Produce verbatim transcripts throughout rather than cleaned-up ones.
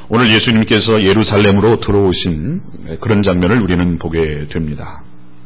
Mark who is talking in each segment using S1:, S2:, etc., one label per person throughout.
S1: 오늘 예수님께서 예루살렘으로 들어오신 그런 장면을 우리는 보게 됩니다.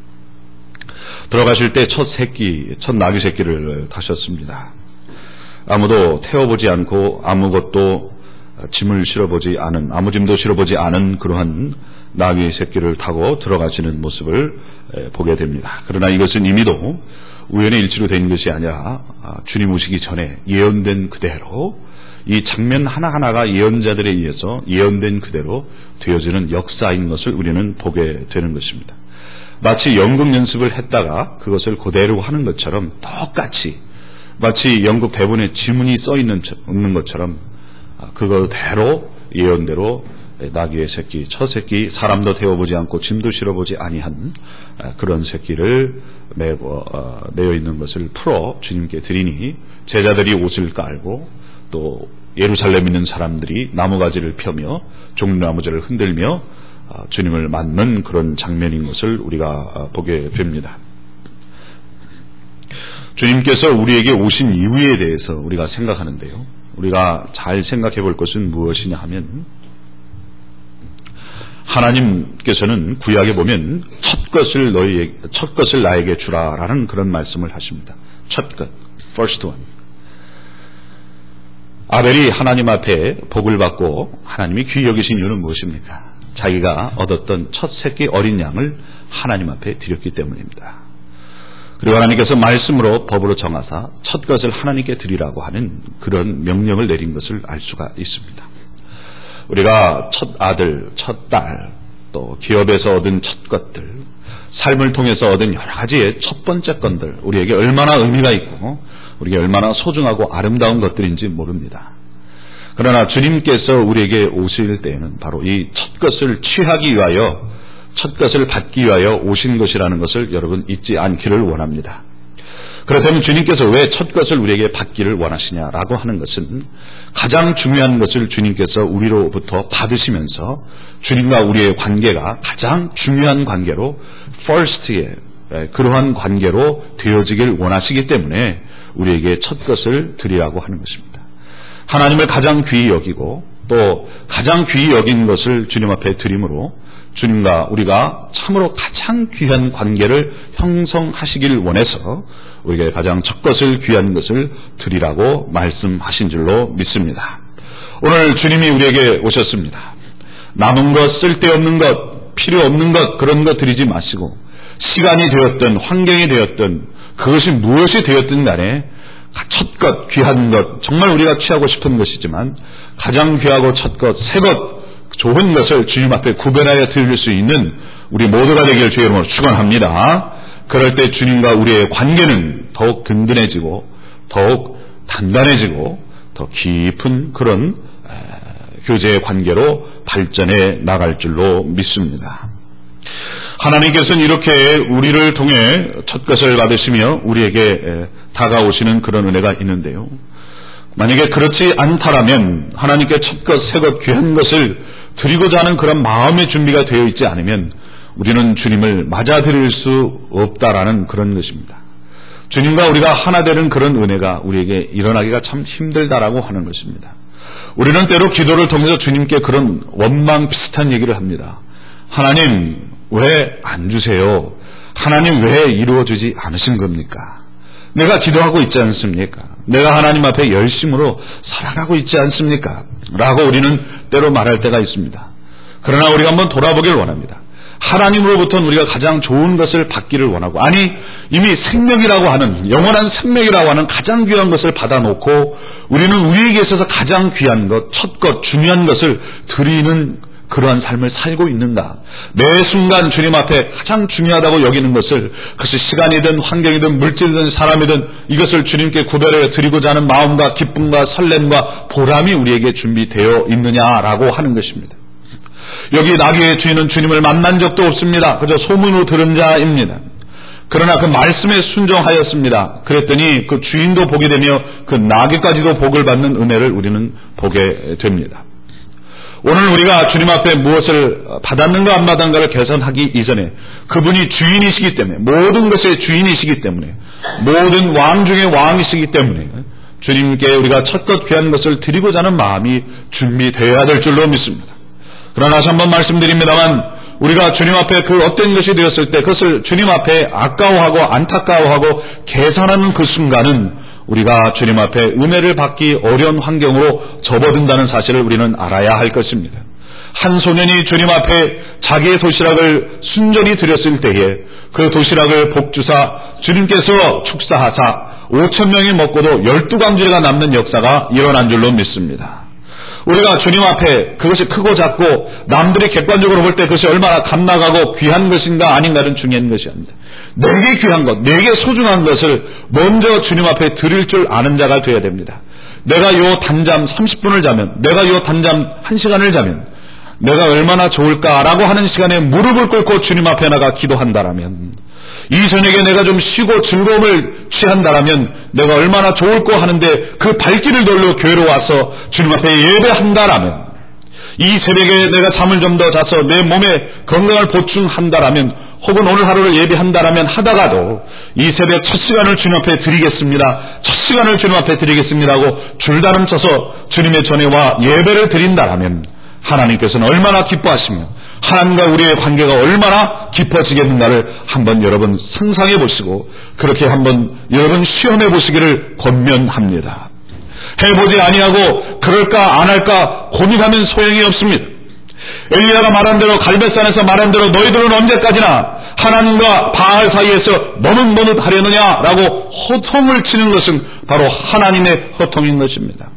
S1: 들어가실 때 첫 새끼, 첫 나귀 새끼를 타셨습니다. 아무도 태워보지 않고 아무것도 짐을 실어보지 않은, 아무 짐도 실어보지 않은 그러한 나귀 새끼를 타고 들어가시는 모습을 보게 됩니다. 그러나 이것은 이미도 우연의 일치로 된 것이 아니라 주님 오시기 전에 예언된 그대로, 이 장면 하나하나가 예언자들에 의해서 예언된 그대로 되어지는 역사인 것을 우리는 보게 되는 것입니다. 마치 연극 연습을 했다가 그것을 그대로 하는 것처럼, 똑같이 마치 연극 대본에 지문이 써 있는 것처럼 그거대로 예언대로 나귀의 새끼, 첫 새끼, 사람도 태워보지 않고 짐도 실어보지 아니한 그런 새끼를 메고, 어, 메어 있는 것을 풀어 주님께 드리니, 제자들이 옷을 깔고 또 예루살렘에 있는 사람들이 나무가지를 펴며 종려나무들을 흔들며 어, 주님을 맞는 그런 장면인 것을 우리가 어, 보게 됩니다. 주님께서 우리에게 오신 이유에 대해서 우리가 생각하는데요, 우리가 잘 생각해 볼 것은 무엇이냐 하면, 하나님께서는 구약에 보면 첫 것을 너희 첫 것을 나에게 주라라는 그런 말씀을 하십니다. 첫 것, first one. 아벨이 하나님 앞에 복을 받고 하나님이 귀히 여기신 이유는 무엇입니까? 자기가 얻었던 첫 새끼 어린 양을 하나님 앞에 드렸기 때문입니다. 그리고 하나님께서 말씀으로 법으로 정하사 첫 것을 하나님께 드리라고 하는 그런 명령을 내린 것을 알 수가 있습니다. 우리가 첫 아들, 첫 딸, 또 기업에서 얻은 첫 것들, 삶을 통해서 얻은 여러 가지의 첫 번째 것들, 우리에게 얼마나 의미가 있고 우리에게 얼마나 소중하고 아름다운 것들인지 모릅니다. 그러나 주님께서 우리에게 오실 때에는 바로 이 첫 것을 취하기 위하여, 첫 것을 받기 위하여 오신 것이라는 것을 여러분 잊지 않기를 원합니다. 그렇다면 주님께서 왜 첫 것을 우리에게 받기를 원하시냐라고 하는 것은, 가장 중요한 것을 주님께서 우리로부터 받으시면서 주님과 우리의 관계가 가장 중요한 관계로, first의 그러한 관계로 되어지길 원하시기 때문에 우리에게 첫 것을 드리라고 하는 것입니다. 하나님을 가장 귀히 여기고 또 가장 귀히 여긴 것을 주님 앞에 드림으로 주님과 우리가 참으로 가장 귀한 관계를 형성하시길 원해서 우리에게 가장 첫 것을, 귀한 것을 드리라고 말씀하신 줄로 믿습니다. 오늘 주님이 우리에게 오셨습니다. 남은 것, 쓸데없는 것, 필요 없는 것, 그런 것 드리지 마시고, 시간이 되었든 환경이 되었든 그것이 무엇이 되었든 간에 첫 것, 귀한 것, 정말 우리가 취하고 싶은 것이지만 가장 귀하고 첫 것, 새 것, 좋은 것을 주님 앞에 구별하여 드릴 수 있는 우리 모두가 되기를 주의 이름으로 축원합니다. 그럴 때 주님과 우리의 관계는 더욱 든든해지고 더욱 단단해지고 더 깊은 그런 교제의 관계로 발전해 나갈 줄로 믿습니다. 하나님께서는 이렇게 우리를 통해 첫 것을 받으시며 우리에게 다가오시는 그런 은혜가 있는데요, 만약에 그렇지 않다라면, 하나님께 첫 것, 새 것, 귀한 것을 드리고자 하는 그런 마음의 준비가 되어 있지 않으면 우리는 주님을 맞아들일 수 없다라는 그런 것입니다. 주님과 우리가 하나 되는 그런 은혜가 우리에게 일어나기가 참 힘들다라고 하는 것입니다. 우리는 때로 기도를 통해서 주님께 그런 원망 비슷한 얘기를 합니다. 하나님 왜 안 주세요? 하나님 왜 이루어주지 않으신 겁니까? 내가 기도하고 있지 않습니까? 내가 하나님 앞에 열심으로 살아가고 있지 않습니까? 라고 우리는 때로 말할 때가 있습니다. 그러나 우리가 한번 돌아보길 원합니다. 하나님으로부터는 우리가 가장 좋은 것을 받기를 원하고, 아니 이미 생명이라고 하는, 영원한 생명이라고 하는 가장 귀한 것을 받아놓고 우리는 우리에게 있어서 가장 귀한 것, 첫 것, 중요한 것을 드리는 그러한 삶을 살고 있는가? 매 순간 주님 앞에 가장 중요하다고 여기는 것을, 그것이 시간이든 환경이든 물질이든 사람이든 이것을 주님께 구별해 드리고자 하는 마음과 기쁨과 설렘과 보람이 우리에게 준비되어 있느냐라고 하는 것입니다. 여기 나귀의 주인은 주님을 만난 적도 없습니다. 그저 소문으로 들은 자입니다. 그러나 그 말씀에 순종하였습니다. 그랬더니 그 주인도 복이 되며 그 나귀까지도 복을 받는 은혜를 우리는 보게 됩니다. 오늘 우리가 주님 앞에 무엇을 받았는가 안 받았는가를 계산하기 이전에 그분이 주인이시기 때문에, 모든 것의 주인이시기 때문에, 모든 왕 중의 왕이시기 때문에 주님께 우리가 첫것 귀한 것을 드리고자 하는 마음이 준비되어야 될 줄로 믿습니다. 그러나 다시 한번 말씀드립니다만 우리가 주님 앞에 그 어떤 것이 되었을 때 그것을 주님 앞에 아까워하고 안타까워하고 계산하는 그 순간은 우리가 주님 앞에 은혜를 받기 어려운 환경으로 접어든다는 사실을 우리는 알아야 할 것입니다. 한 소년이 주님 앞에 자기의 도시락을 순전히 드렸을 때에 그 도시락을 복주사 주님께서 축사하사 오천 명이 먹고도 열두 광주리가 남는 역사가 일어난 줄로 믿습니다. 우리가 주님 앞에 그것이 크고 작고 남들이 객관적으로 볼 때 그것이 얼마나 값나가고 귀한 것인가 아닌가는 중요한 것이 아닙니다. 내게 귀한 것, 내게 소중한 것을 먼저 주님 앞에 드릴 줄 아는 자가 되어야 됩니다. 내가 요 단잠 삼십 분을 자면, 내가 요 단잠 한 시간을 자면 내가 얼마나 좋을까라고 하는 시간에 무릎을 꿇고 주님 앞에 나가 기도한다라면, 이 저녁에 내가 좀 쉬고 즐거움을 취한다라면 내가 얼마나 좋을까 하는데 그 발길을 돌려 교회로 와서 주님 앞에 예배한다라면, 이 새벽에 내가 잠을 좀 더 자서 내 몸에 건강을 보충한다라면, 혹은 오늘 하루를 예배한다라면 하다가도 이 새벽 첫 시간을 주님 앞에 드리겠습니다, 첫 시간을 주님 앞에 드리겠습니다 하고 줄다름 쳐서 주님의 전에 와 예배를 드린다라면 하나님께서는 얼마나 기뻐하시며 하나님과 우리의 관계가 얼마나 깊어지겠는가를 한번 여러분 상상해 보시고 그렇게 한번 여러분 시험해 보시기를 권면합니다. 해보지 아니하고 그럴까 안 할까 고민하면 소용이 없습니다. 엘리야가 말한 대로, 갈벳산에서 말한 대로 너희들은 언제까지나 하나님과 바알 사이에서 머뭇머뭇 하려느냐라고 호통을 치는 것은 바로 하나님의 호통인 것입니다.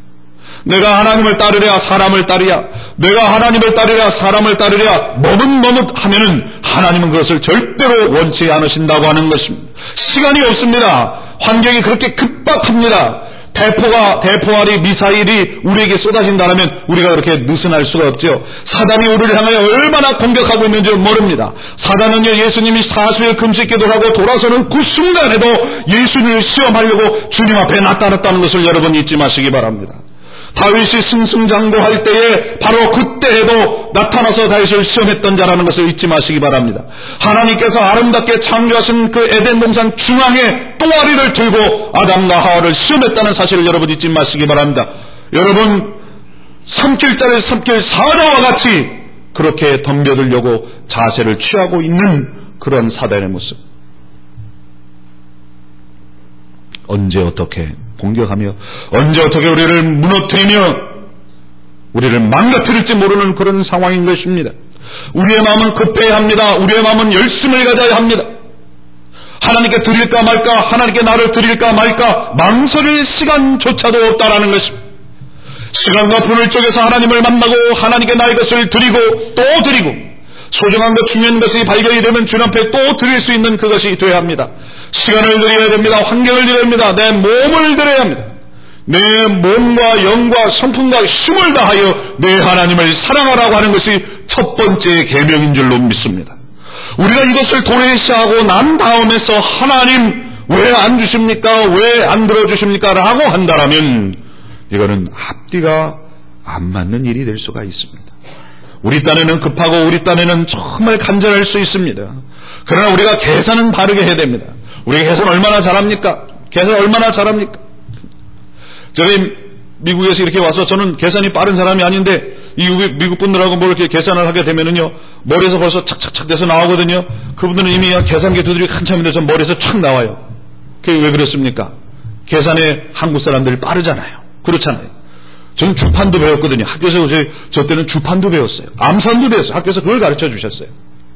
S1: 내가 하나님을 따르랴 사람을 따르랴, 내가 하나님을 따르랴 사람을 따르랴 머뭇머뭇 하면은 하나님은 그것을 절대로 원치 않으신다고 하는 것입니다. 시간이 없습니다. 환경이 그렇게 급박합니다. 대포가, 대포알이, 미사일이 우리에게 쏟아진다면 우리가 그렇게 느슨할 수가 없죠. 사단이 우리를 향하여 얼마나 공격하고 있는지 모릅니다. 사단은요, 예수님이 사수일 금식 기도를 하고 돌아서는 그 순간에도 예수님을 시험하려고 주님 앞에 나타났다는 것을 여러분 잊지 마시기 바랍니다. 다윗이 승승장구할 때에 바로 그때에도 나타나서 다윗을 시험했던 자라는 것을 잊지 마시기 바랍니다. 하나님께서 아름답게 창조하신 그 에덴 동산 중앙에 또아리를 들고 아담과 하와를 시험했다는 사실을 여러분 잊지 마시기 바랍니다. 여러분, 삼킬 자를 삼킬 사자와 같이 그렇게 덤벼들려고 자세를 취하고 있는 그런 사단의 모습, 언제 어떻게 공격하며 언제 어떻게 우리를 무너뜨리며 우리를 망가뜨릴지 모르는 그런 상황인 것입니다. 우리의 마음은 급해야 합니다. 우리의 마음은 열심을 가져야 합니다. 하나님께 드릴까 말까, 하나님께 나를 드릴까 말까 망설일 시간조차도 없다라는 것입니다. 시간과 분을 쪼개서 하나님을 만나고 하나님께 나의 것을 드리고 또 드리고 소중한 것, 중요한 것이 발견이 되면 주님 앞에 또 드릴 수 있는 그것이 되어야 합니다. 시간을 드려야 됩니다. 환경을 드려야 합니다. 내 몸을 드려야 합니다. 내 몸과 영과 성품과 힘을 다하여 내 하나님을 사랑하라고 하는 것이 첫 번째 계명인 줄로 믿습니다. 우리가 이것을 도래시하고 난 다음에서 하나님 왜 안 주십니까? 왜 안 들어주십니까? 라고 한다라면 이거는 앞뒤가 안 맞는 일이 될 수가 있습니다. 우리 딴에는 급하고 우리 딴에는 정말 간절할 수 있습니다. 그러나 우리가 계산은 바르게 해야 됩니다. 우리가 계산 얼마나 잘합니까? 계산 얼마나 잘합니까? 저희 미국에서 이렇게 와서 저는 계산이 빠른 사람이 아닌데 이 미국 분들하고 뭐 이렇게 계산을 하게 되면은요, 머리에서 벌써 착착착 돼서 나오거든요. 그분들은 이미 계산기 두드리기 한참인데 저 머리에서 촥 나와요. 그게 왜 그렇습니까? 계산에 한국 사람들이 빠르잖아요. 그렇잖아요. 저는 주판도 배웠거든요. 학교에서 저, 저 때는 주판도 배웠어요. 암산도 배웠어요. 학교에서 그걸 가르쳐 주셨어요.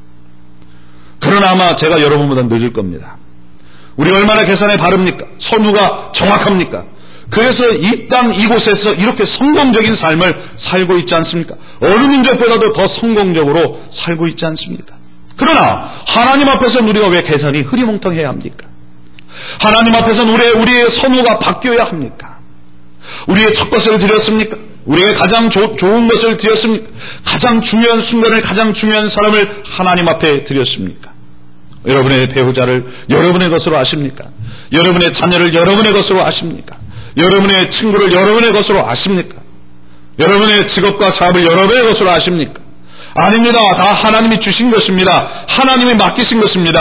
S1: 그러나 아마 제가 여러분보다 늦을 겁니다. 우리 얼마나 계산에 바릅니까? 선우가 정확합니까? 그래서 이 땅 이곳에서 이렇게 성공적인 삶을 살고 있지 않습니까? 어느 민족보다도 더 성공적으로 살고 있지 않습니까? 그러나 하나님 앞에서는 우리가 왜 계산이 흐리멍텅해야 합니까? 하나님 앞에서는 우리의, 우리의 선우가 바뀌어야 합니까? 우리의 첫 것을 드렸습니까? 우리가 가장 조, 좋은 것을 드렸습니까? 가장 중요한 순간을, 가장 중요한 사람을 하나님 앞에 드렸습니까? 여러분의 배우자를 여러분의 것으로 아십니까? 여러분의 자녀를 여러분의 것으로 아십니까? 여러분의 친구를 여러분의 것으로 아십니까? 여러분의 직업과 사업을 여러분의 것으로 아십니까? 아닙니다. 다 하나님이 주신 것입니다. 하나님이 맡기신 것입니다.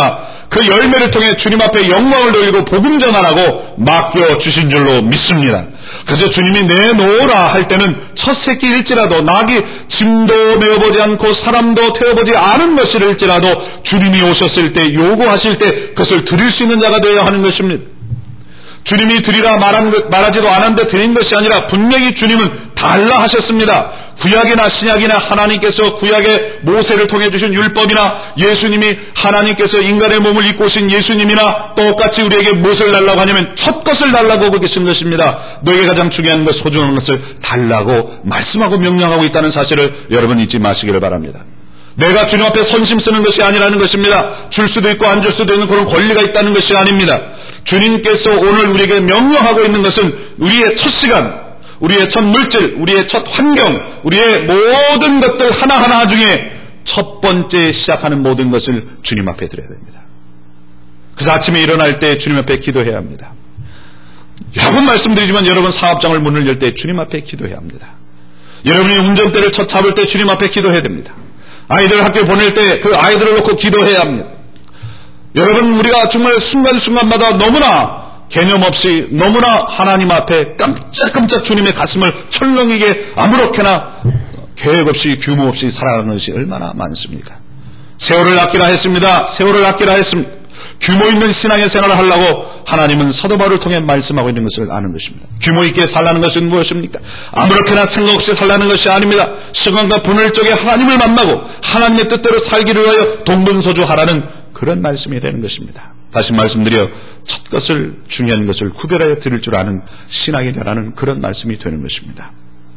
S1: 그 열매를 통해 주님 앞에 영광을 돌리고 복음 전하라고 맡겨주신 줄로 믿습니다. 그래서 주님이 내놓으라 할 때는 첫 새끼일지라도 낙이 짐도 메어보지 않고 사람도 태워보지 않은 것일지라도 주님이 오셨을 때 요구하실 때 그것을 드릴 수 있는 자가 되어야 하는 것입니다. 주님이 드리라 말한, 말하지도 않았는데 드린 것이 아니라 분명히 주님은 달라 하셨습니다. 구약이나 신약이나 하나님께서 구약의 모세를 통해 주신 율법이나 예수님이 하나님께서 인간의 몸을 입고 오신 예수님이나 똑같이 우리에게 무엇을 달라고 하냐면 첫 것을 달라고 하고 계신 것입니다. 너에게 가장 중요한 것, 소중한 것을 달라고 말씀하고 명령하고 있다는 사실을 여러분 잊지 마시기를 바랍니다. 내가 주님 앞에 선심 쓰는 것이 아니라는 것입니다. 줄 수도 있고 안 줄 수도 있는 그런 권리가 있다는 것이 아닙니다. 주님께서 오늘 우리에게 명령하고 있는 것은 우리의 첫 시간, 우리의 첫 물질, 우리의 첫 환경, 우리의 모든 것들 하나하나 중에 첫 번째 시작하는 모든 것을 주님 앞에 드려야 됩니다. 그래서 아침에 일어날 때 주님 앞에 기도해야 합니다. 여러 번 말씀드리지만 여러분 사업장을 문을 열 때 주님 앞에 기도해야 합니다. 여러분이 운전대를 첫 잡을 때 주님 앞에 기도해야 됩니다. 아이들 학교 보낼 때 그 아이들을 놓고 기도해야 합니다. 여러분 우리가 정말 순간순간마다 너무나 개념 없이 너무나 하나님 앞에 깜짝깜짝 주님의 가슴을 철렁이게 아무렇게나 계획 없이 규모 없이 살아가는 것이 얼마나 많습니까? 세월을 아끼라 했습니다. 세월을 아끼라 했습니다. 규모 있는 신앙의 생활을 하려고 하나님은 사도 바울을 통해 말씀하고 있는 것을 아는 것입니다. 규모 있게 살라는 것은 무엇입니까? 아무렇게나 생각 없이 살라는 것이 아닙니다. 시간과 분별적에 하나님을 만나고 하나님의 뜻대로 살기를 위하여 동분서주하라는 그런 말씀이 되는 것입니다. 다시 말씀드려 첫 것을 중요한 것을 구별하여 드릴 줄 아는 신앙이라는 그런 말씀이 되는 것입니다.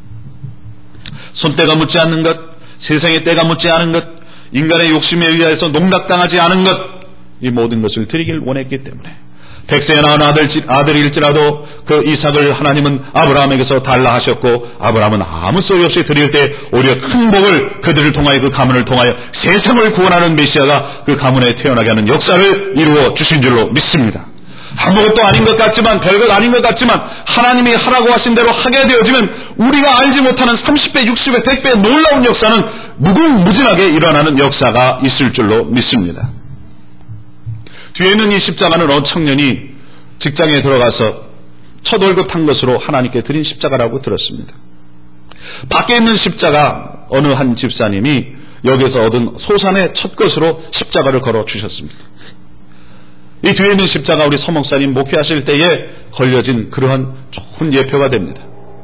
S1: 손때가 묻지 않는 것, 세상의 때가 묻지 않은 것, 인간의 욕심에 의해서 농락당하지 않은 것, 이 모든 것을 드리길 원했기 때문에 백세에 낳은 아들, 아들일지라도 그 이삭을 하나님은 아브라함에게서 달라 하셨고 아브라함은 아무 소리 없이 드릴 때 오히려 큰 복을 그들을 통하여 그 가문을 통하여 세상을 구원하는 메시아가 그 가문에 태어나게 하는 역사를 이루어 주신 줄로 믿습니다. 아무것도 아닌 것 같지만 별것 아닌 것 같지만 하나님이 하라고 하신 대로 하게 되어지면 우리가 알지 못하는 삼십 배, 육십 배, 백 배의 놀라운 역사는 무궁무진하게 일어나는 역사가 있을 줄로 믿습니다. 뒤에 있는 이 십자가는 어느 청년이 직장에 들어가서 첫 월급 탄 것으로 하나님께 드린 십자가라고 들었습니다. 밖에 있는 십자가 어느 한 집사님이 여기서 얻은 소산의 첫 것으로 십자가를 걸어 주셨습니다. 이 뒤에 있는 십자가 우리 서목사님 목회하실 때에 걸려진 그러한 좋은 예표가 됩니다.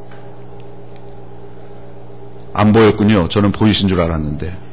S1: 안 보였군요. 저는 보이신 줄 알았는데.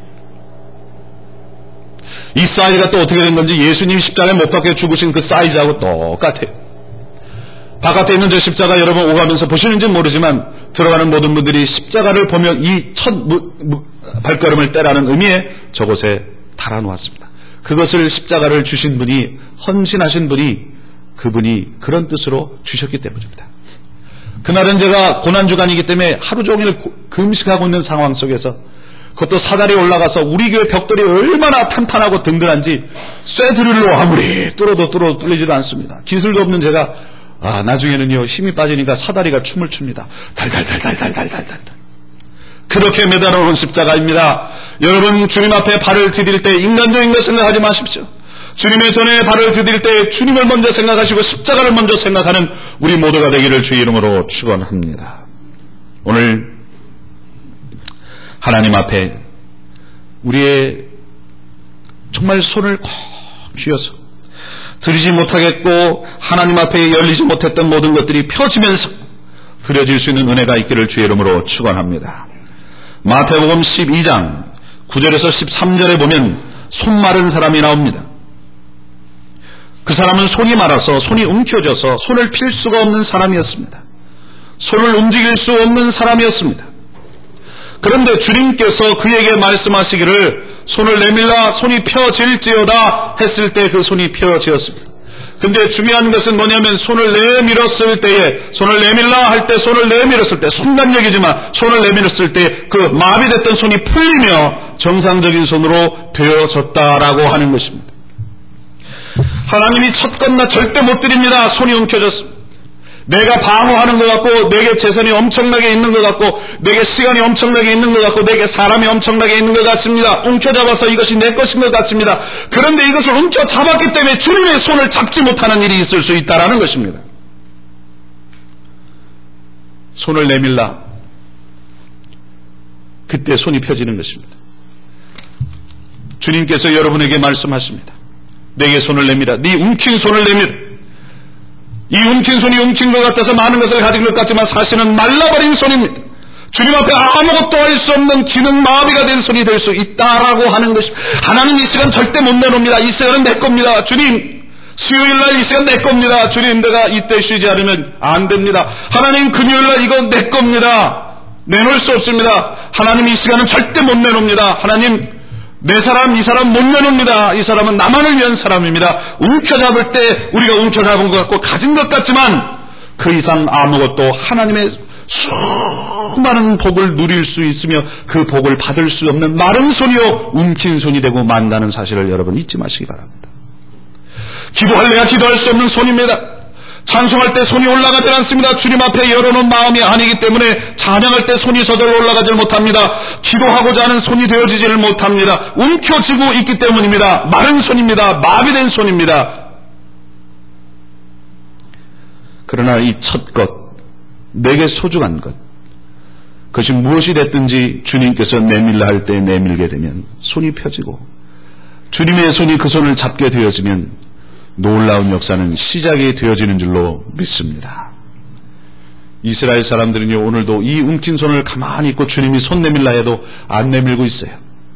S1: 이 사이즈가 또 어떻게 된 건지 예수님 십자가에 못 박혀 죽으신 그 사이즈하고 똑같아요. 바깥에 있는 저 십자가 여러분 오가면서 보시는지 모르지만 들어가는 모든 분들이 십자가를 보면 이 첫 발걸음을 떼라는 의미에 저곳에 달아놓았습니다. 그것을 십자가를 주신 분이 헌신하신 분이 그분이 그런 뜻으로 주셨기 때문입니다. 그날은 제가 고난주간이기 때문에 하루 종일 금식하고 있는 상황 속에서 그것도 사다리 올라가서 우리 교회 벽돌이 얼마나 탄탄하고 든든한지 쇠드릴로 아무리 뚫어도 뚫어도 뚫리지도 않습니다. 기술도 없는 제가 아 나중에는요 힘이 빠지니까 사다리가 춤을 춥니다. 달달달달달달달달 그렇게 매달아놓은 십자가입니다. 여러분 주님 앞에 발을 디딜 때 인간적인 것 생각하지 마십시오. 주님의 전에 발을 디딜 때 주님을 먼저 생각하시고 십자가를 먼저 생각하는 우리 모두가 되기를 주의 이름으로 축원합니다. 오늘 하나님 앞에 우리의 정말 손을 꼭 쥐어서 드리지 못하겠고 하나님 앞에 열리지 못했던 모든 것들이 펴지면서 드려질 수 있는 은혜가 있기를 주의 이름으로 축원합니다. 마태복음 십이 장 구 절에서 십삼 절에 보면 손 마른 사람이 나옵니다. 그 사람은 손이 마라서 손이 움켜져서 손을 필 수가 없는 사람이었습니다. 손을 움직일 수 없는 사람이었습니다. 그런데 주님께서 그에게 말씀하시기를 손을 내밀라 손이 펴질지어다 했을 때 그 손이 펴지었습니다. 근데 중요한 것은 뭐냐면 손을 내밀었을 때에 손을 내밀라 할 때 손을 내밀었을 때 순간적이지만 손을 내밀었을 때 그 마비됐던 손이 풀리며 정상적인 손으로 되어졌다라고 하는 것입니다. 하나님이 첫 건나 절대 못 드립니다. 손이 움켜졌습니다. 내가 방어하는 것 같고, 내게 재산이 엄청나게 있는 것 같고, 내게 시간이 엄청나게 있는 것 같고, 내게 사람이 엄청나게 있는 것 같습니다. 움켜잡아서 이것이 내 것인 것 같습니다. 그런데 이것을 움켜잡았기 때문에 주님의 손을 잡지 못하는 일이 있을 수 있다는 것입니다. 손을 내밀라. 그때 손이 펴지는 것입니다. 주님께서 여러분에게 말씀하십니다. 내게 손을 내밀어. 네 움킨 손을 내밀어. 이 움킨 손이 움킨 것 같아서 많은 것을 가진 것 같지만 사실은 말라버린 손입니다. 주님 앞에 아무것도 할 수 없는 기능 마비가 된 손이 될 수 있다라고 하는 것입니다. 하나님 이 시간 절대 못 내놓습니다. 이 시간은 내 겁니다. 주님 수요일날 이 시간 내 겁니다. 주님 내가 이때 쉬지 않으면 안 됩니다. 하나님 금요일날 이건 내 겁니다. 내놓을 수 없습니다. 하나님 이 시간은 절대 못 내놓습니다. 하나님 내 사람 이 사람 못 내놓습니다. 이 사람은 나만을 위한 사람입니다. 움켜잡을 때 우리가 움켜잡은 것 같고 가진 것 같지만 그 이상 아무것도 하나님의 수많은 복을 누릴 수 있으며 그 복을 받을 수 없는 마른 손이요 움킨 손이 되고 만다는 사실을 여러분 잊지 마시기 바랍니다. 기도할래야 기도할 수 없는 손입니다. 찬송할 때 손이 올라가지 않습니다. 주님 앞에 열어놓은 마음이 아니기 때문에 찬양할 때 손이 저절로 올라가지 못합니다. 기도하고자 하는 손이 되어지지를 못합니다. 움켜쥐고 있기 때문입니다. 마른 손입니다. 마비된 손입니다. 그러나 이 첫 것, 내게 소중한 것, 그것이 무엇이 됐든지 주님께서 내밀라 할 때 내밀게 되면 손이 펴지고 주님의 손이 그 손을 잡게 되어지면 놀라운 역사는 시작이 되어지는 줄로 믿습니다. 이스라엘 사람들은요 오늘도 이 움킨 손을 가만히 있고 주님이 손 내밀라 해도 안 내밀고 있어요.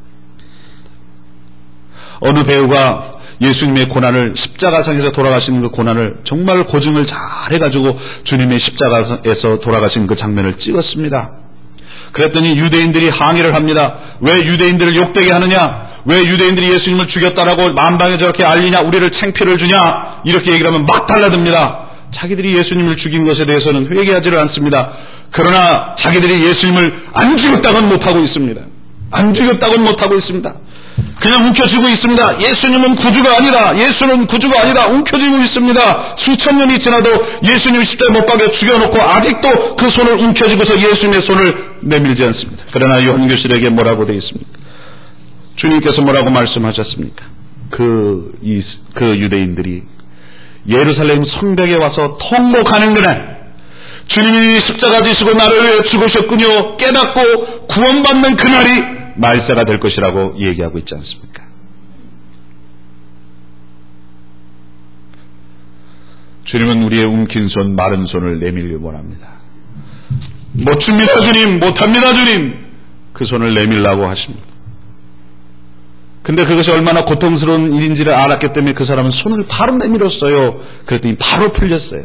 S1: 어느 배우가 예수님의 고난을 십자가상에서 돌아가시는 그 고난을 정말 고증을 잘 해가지고 주님의 십자가에서 돌아가신 그 장면을 찍었습니다. 그랬더니 유대인들이 항의를 합니다. 왜 유대인들을 욕되게 하느냐? 왜 유대인들이 예수님을 죽였다라고 만방에 저렇게 알리냐? 우리를 창피를 주냐? 이렇게 얘기를 하면 막 달라듭니다. 자기들이 예수님을 죽인 것에 대해서는 회개하지를 않습니다. 그러나 자기들이 예수님을 안 죽였다고는 못하고 있습니다. 안 죽였다고는 못하고 있습니다. 그냥 움켜쥐고 있습니다. 예수님은 구주가 아니다. 예수는 구주가 아니다. 움켜쥐고 있습니다. 수천 년이 지나도 예수님 십자가에 못 박여 죽여놓고 아직도 그 손을 움켜쥐고서 예수님의 손을 내밀지 않습니다. 그러나 요한교실에게 뭐라고 되어 있습니까? 주님께서 뭐라고 말씀하셨습니까? 그, 이, 그 유대인들이 예루살렘 성벽에 와서 통곡하는 그날, 주님이 십자가 지시고 나를 위해 죽으셨군요 깨닫고 구원받는 그날이 말세가 될 것이라고 얘기하고 있지 않습니까? 주님은 우리의 움킨 손, 마른 손을 내밀길 원합니다. 못 줍니다 주님, 못합니다 주님. 그 손을 내밀라고 하십니다. 근데 그것이 얼마나 고통스러운 일인지를 알았기 때문에 그 사람은 손을 바로 내밀었어요. 그랬더니 바로 풀렸어요.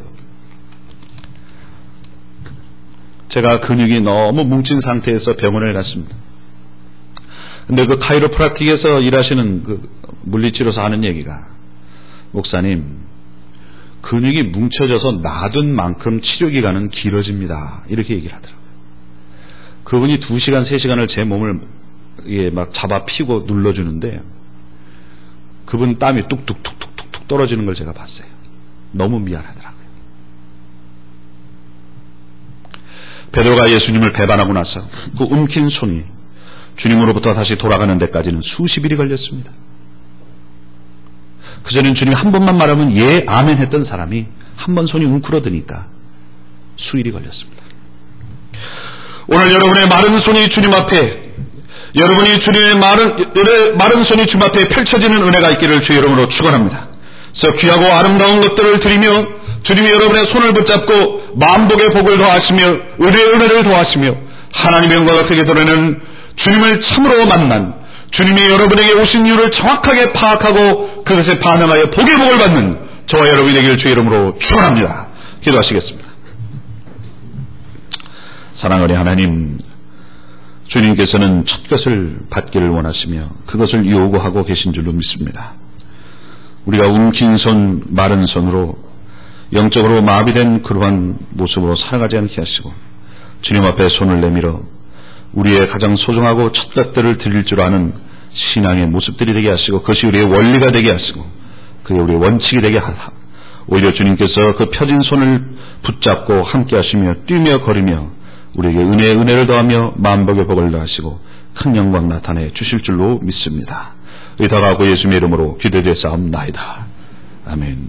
S1: 제가 근육이 너무 뭉친 상태에서 병원에 갔습니다. 근데 그 카이로프라틱에서 일하시는 그 물리치료사 하는 얘기가, 목사님, 근육이 뭉쳐져서 놔둔 만큼 치료기간은 길어집니다. 이렇게 얘기를 하더라고요. 그분이 두 시간, 세 시간을 제 몸을 예, 막 잡아 피고 눌러주는데 그분 땀이 뚝뚝뚝뚝뚝 떨어지는 걸 제가 봤어요. 너무 미안하더라고요. 베드로가 예수님을 배반하고 나서 그 움킨 손이 주님으로부터 다시 돌아가는 데까지는 수십 일이 걸렸습니다. 그전엔 주님이 한 번만 말하면 예, 아멘 했던 사람이 한 번 손이 웅크러드니까 수일이 걸렸습니다. 오늘 여러분의 마른 손이 주님 앞에, 여러분이 주님의 마른, 마른 손이 주님 앞에 펼쳐지는 은혜가 있기를 주의 이름으로 축원합니다. 그래서 귀하고 아름다운 것들을 드리며 주님이 여러분의 손을 붙잡고 만복의 복을 더하시며 은혜의 은혜를 더하시며 하나님의 영광을 크게 드러내는 주님을 참으로 만난, 주님이 여러분에게 오신 이유를 정확하게 파악하고 그것에 반응하여 복의 복을 받는 저와 여러분이 되기를 주의 이름으로 축원합니다. 기도하시겠습니다. 사랑하는 하나님, 주님께서는 첫 것을 받기를 원하시며 그것을 요구하고 계신 줄로 믿습니다. 우리가 움킨 손, 마른 손으로 영적으로 마비된 그러한 모습으로 살아가지 않게 하시고 주님 앞에 손을 내밀어 우리의 가장 소중하고 첫 것들을 드릴 줄 아는 신앙의 모습들이 되게 하시고 그것이 우리의 원리가 되게 하시고 그게 우리의 원칙이 되게 하, 오히려 주님께서 그 펴진 손을 붙잡고 함께 하시며 뛰며 걸으며 우리에게 은혜의 은혜를 더하며 만복의 복을 더하시고 큰 영광 나타내 주실 줄로 믿습니다. 의탁하고 예수님의 이름으로 기도드렸사옵나이다. 아멘.